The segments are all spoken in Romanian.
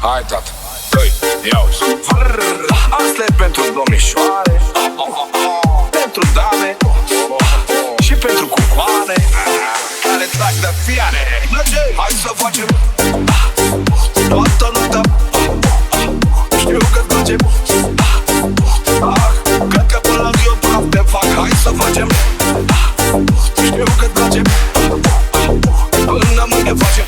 Hai, tată, dă-i, iau-ți. Asta e pentru domnișoare, pentru dame și pentru cucoane care trag de fiare. Hai să facem toată noaptea. Știu că-ți place, cred că până la zi eu praf te fac. Hai să facem, știu că-ți place, până mâine facem.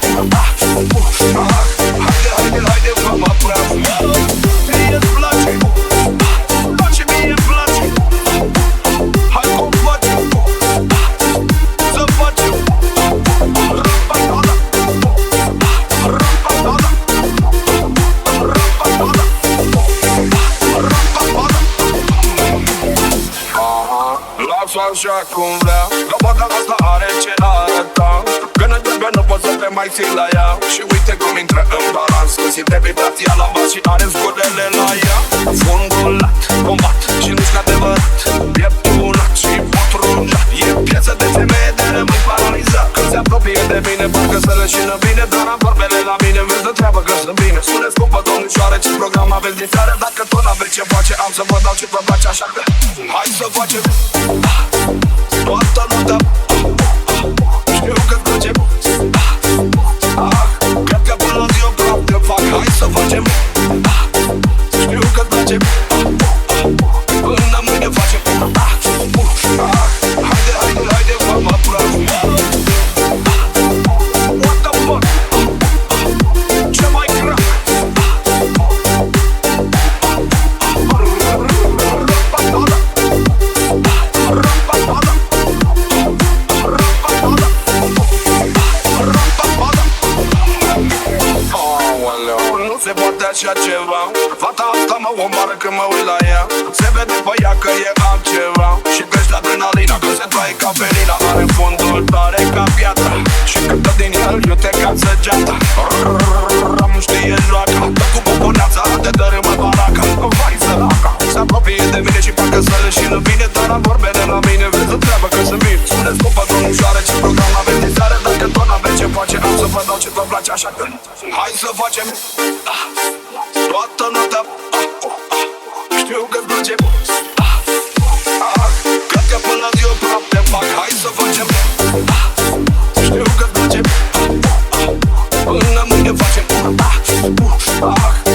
Haide, haide, haide, mama praf. Mie-ți place, și mie-mi place. Hai cum facem, să facem râmpatada, râmpatada, râmpatada, râmpatada. Lasă așa cum vrea, că poate asta are ce arăta. Când îți trebuie nu poți să te mai ții la ea. Și uite cum intră în balans, când simte vibrația la bas și are zgodele la ea. Fundul lat, combat și nu-și adevărat, pieptunat și potrunjat. E piesă de femeie de rămâi paralizat. Când se apropie de mine, parcă să leșină bine. Dar am vorbele la mine, vezi de treabă că sunt bine. Spune scumpă domnișoară, ce program aveți din seară? Dacă tot n-aveți ce face, am să vă dau ce vă place. Așa că hai să facem toată noaptea. Știu că-ți place, cred că până la zi eu praf te fac. Hai să facem, știu că-ți place, până mâine facem. Haide, haide, haide, mama praf. What the fuck? Ce mai crack? Râmpatada, râmpatada, râmpatada, râmpatada. Nu se poate așa ceva. Fata asta mă omoară când mă uit la ea. Se vede pe ea că e altceva. Și crește adrenalina când se taie ca felina. Are fundul tare ca piatra și când dă din el iute ca săgeata. Nu știe joaca, dă cu poponeața, te dărâmă baraca. Vai săraca, se apropie de mine și parcă să leșină bine. Dar am vorbele la mine, vezi de treabă că sunt bine. Spune-ți cupă domnișoară, ce program aveți din seară? Dacă tot n-aveți ce face, am să vă dau ce vă place. Așa că hai să facem toată noaptea. Știu că-ți place, cred că până la zi eu praf te fac. Hai să facem, știu că-ți place, până mâine facem.